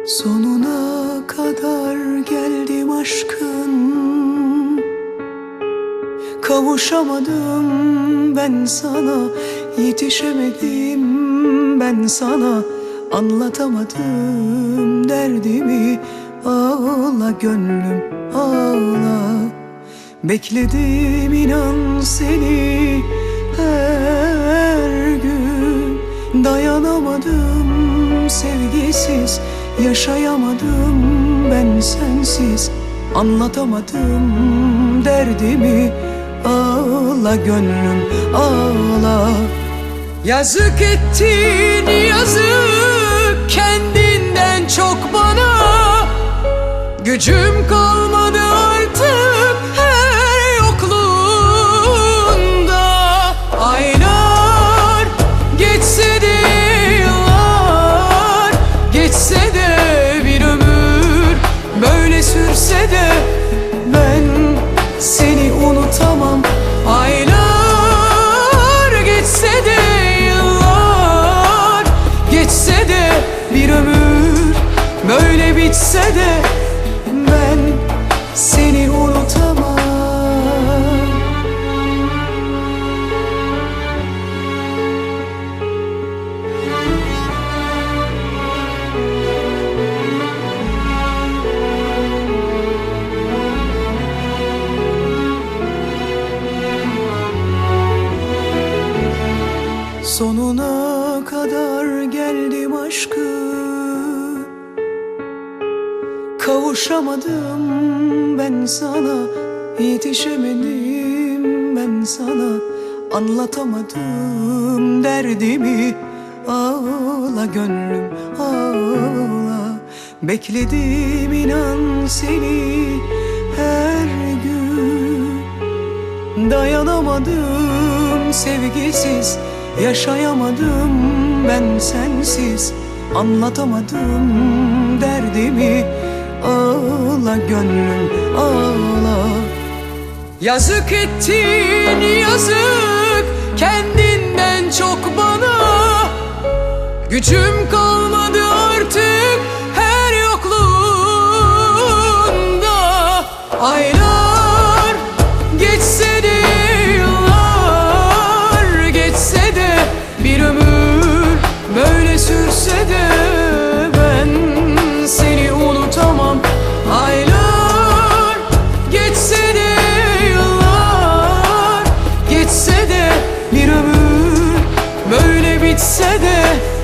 Sonuna kadar geldim aşkın, kavuşamadım ben sana, yetişemedim ben sana, anlatamadım derdimi. Ağla gönlüm ağla, bekledim inan seni her gün. Dayanamadım sevgisiz, yaşayamadım ben sensiz, anlatamadım derdimi. Ağla gönlüm ağla. Yazık ettin yazık, kendinden çok bana. Gücüm kalmadı artık her yokluğunda. Aylar geçse de, yıllar geçse de, bir ömür böyle sürse de ben seni unutamam. Aylar geçse de, yıllar geçse de, bir ömür böyle bitse de ben seni unutamam. Sonuna kadar geldim aşkın, kavuşamadım ben sana, yetişemedim ben sana, anlatamadım derdimi. Ağla gönlüm ağla, bekledim inan seni her gün. Dayanamadım sevgisiz, yaşayamadım ben sensiz, anlatamadım derdimi. Ağla gönlüm ağla. Yazık ettin yazık, kendinden çok bana. Gücüm kalmadı artık her yokluğunda. Aylar geçse de, yıllar geçse de, bir ömür böyle sürse de ben seni unutamam. Aylar geçse de, yıllar geçse de, bir ömür böyle bitse de